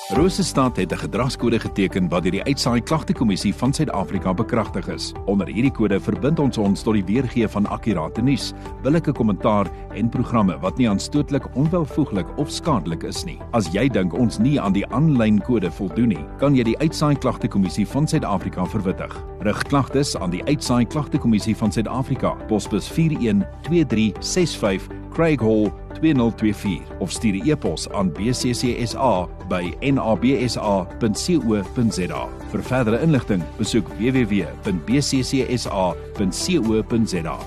Rosestad het 'n gedragskode geteken wat deur die Uitsaai Klagtekommissie van Suid-Afrika bekragtig is. Onder hierdie kode verbind ons tot die weergee van akkurate nuus, billike kommentaar en programme wat nie aanstootlik, onwelvoeglik of skadelik is nie. As jy dink ons nie aan die aanlyn kode voldoen nie, kan jy die Uitsaai Klagtekommissie van Suid-Afrika verwittig. Rig klagtes aan die Uitsaai Klagtekommissie van Suid-Afrika, posbus 412365 Craig Hall 2024 of stuur 'n e-pos aan bccsa@nabsa.co.za. Vir verdere inligting, besoek www.bccsa.co.za.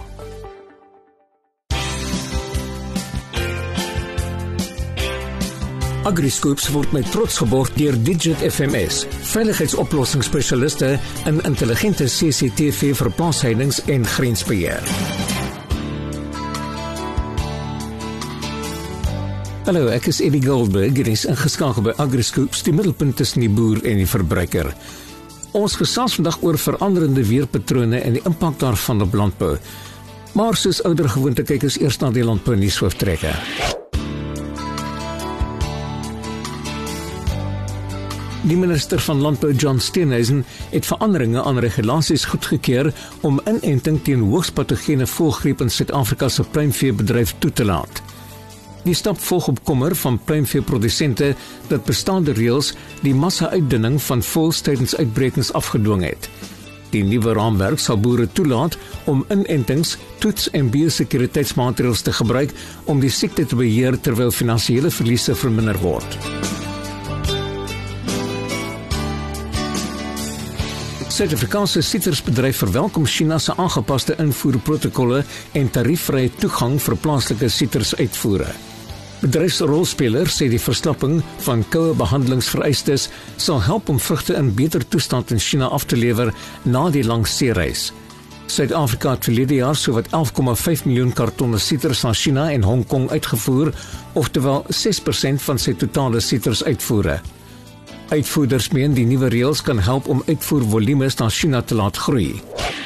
AgriScoops word met trots geborg deur Digit FMS, veiligheidsoplossingsspesialiste in intelligente CCTV vir plaasheidings en grensbeheer. Hallo, ek is Eddie Goldberg en is ingeskakel by AgriScoops, die middelpunt tussen die boer en die verbruiker. Ons gesels vandag oor veranderende weerpatrone en die impak daarvan op landbou. Maar soos ouer gewoonte kyk ons eers na die landbou nuushooftrekke. Die minister van Landbou, John Steenhuisen, het veranderinge aan regulasies goedgekeur om inenting teen hoogspatogene voëlgriep in Suid-Afrika se pluimveebedryf toe te laat. Die stap volg op kommer van pluimveeprodusente dat bestaande reëls die massa-uitdunning van voëls tydens uitbrekings afgedwing het. Die nuwe raamwerk sal boere toelaat om inentings, toets- en biosekuriteitsmaatreëls te gebruik om die siekte te beheer terwyl finansiële verliese verminder word. Suid-Afrikaanse sittersbedryf verwelkom China se aangepaste invoerprotokolle en tariefvrye toegang vir plaaslike sittersuitvoere. Bedryfsrolspelers sê die verslapping van koue behandelingsvereistes sal help om vrugte in beter toestand in China af te lewer na die lang seereis. Suid-Afrika het verlede jaar sowat 11,5 miljoen kartonne sitters aan China en Hong Kong uitgevoer, oftewel 6% van sy totale sittersuitvoere. Uitvoerders meen die nuwe reëls kan help om uitvoervolumes na China te laat groei.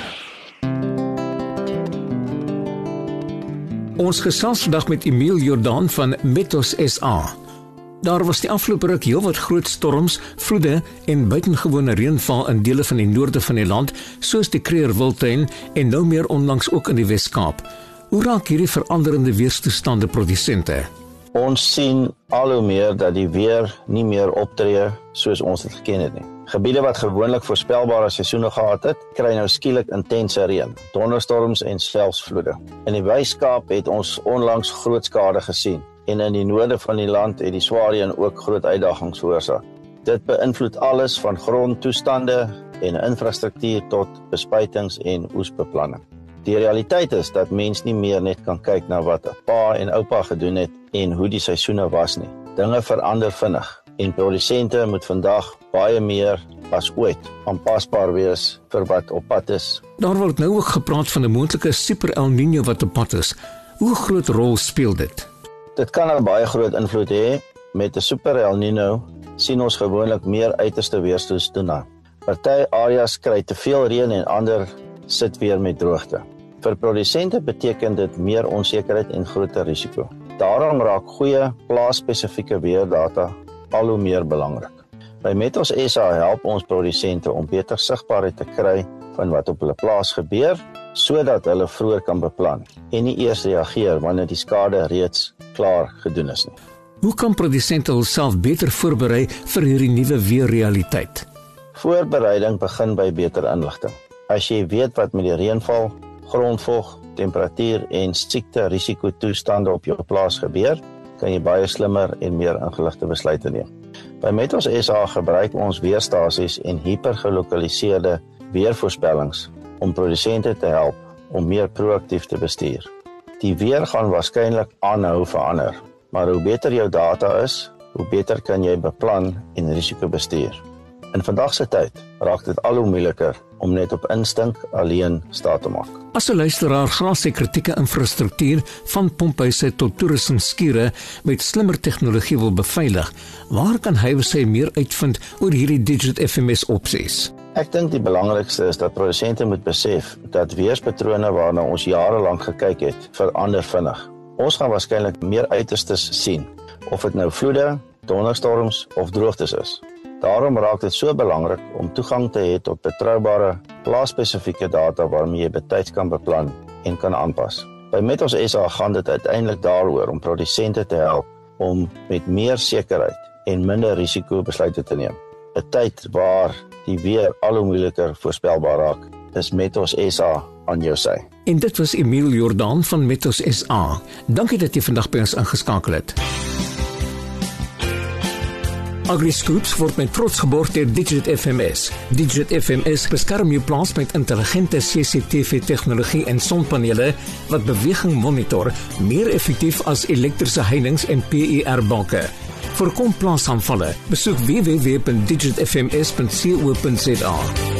Ons gesels vandag met Emile Jordan van Metos SA. Daar was die afgelope ruk heelwat groot storms, vloede en buitengewone reënval in dele van die noorde van die land, soos die Kruger-Wildtuin en nou meer onlangs ook in die Wes-Kaap. Hoe raak hierdie veranderende weerstoestande produsente? Ons sien al hoe meer dat die weer nie meer optree soos ons dit geken het nie. Gebiede wat gewoonlik voorspelbare seisoene gehad het, kry nou skielik intense reën, donderstorms en selfs vloede. In die Wes-Kaap het ons onlangs groot skade gesien en in die noorde van die land het die swaar reën ook groot uitdagings veroorsaak. Dit beïnvloed alles van grondtoestande en infrastruktuur tot bespuitings en oesbeplanning. Die realiteit is dat mens nie meer net kan kyk na wat pa en oupa gedoen het en hoe die seisoene was nie. Dinge verander vinnig en produsente moet vandag baie meer as ooit aanpasbaar wees vir wat op pad is. Daar word nou ook gepraat van 'n moontlike super El Niño wat op pad is. Hoe groot rol speel dit? Dit kan 'n baie groot invloed hê. Met 'n super El Niño sien ons gewoonlik meer uiterste weerstoestande. Party areas kry te veel reën en ander sit weer met droogte. Vir produsente beteken dit meer onsekerheid en groter risiko. Daarom raak goeie plaasspesifieke weerdata al hoe meer belangrik. By Metos SA help ons produsente om beter sigbaarheid te kry van wat op hulle plaas gebeur, sodat hulle vroeër kan beplan en nie eers reageer wanneer die skade reeds klaar gedoen is nie. Hoe kan produsente hulself beter voorberei vir hierdie nuwe weerrealiteit? Voorbereiding begin by beter inligting. As jy weet wat met die reënval, grondvog, temperatuur en siekte risikotoestande op jou plaas gebeur, kan jy baie slimmer en meer ingeligte besluite neem. By Metos SA gebruik ons weerstasies en hipergelokaliseerde weervoorspellings om produsente te help om meer proaktief te bestuur. Die weer gaan waarskynlik aanhou verander, maar hoe beter jou data is, hoe beter kan jy beplan en risiko bestuur. In vandag se tyd raak dit al hoe moeiliker om net op instink alleen staat te maak. As 'n luisteraar graag sy kritieke infrastruktuur van pomphuise tot toerismeskure met slimmer tegnologie wil beveilig, waar kan hy of sy meer uitvind oor hierdie Digit FMS opsies? Ek dink die belangrikste is dat produsente moet besef dat weerspatrone waarna ons jare lank gekyk het, verander vinnig. Ons gaan waarskynlik meer uiterstes sien, of dit nou vloede, donderstorms of droogtes is. Daarom raak dit so belangrik om toegang te hê tot betroubare, plaasspesifieke data waarmee jy betyds kan beplan en kan aanpas. By Metos SA gaan dit uiteindelik daaroor om produsente te help om met meer sekerheid en minder risiko besluite te neem. 'n Tyd waar die weer al hoe moeiliker voorspelbaar raak, is Metos SA aan jou sy. En dit was Emile Jordan van Metos SA. Dankie dat jy vandag by ons ingeskakel het. AgriScoops word met trots geborg deur Digit FMS. Digit FMS beskerm jou plaas met intelligente CCTV-tegnologie en sonpanele wat beweging monitor, meer effektief as elektriese heininge en PIR-balke. Voorkom plaasaanvalle. Besoek www.digitfms.co.za.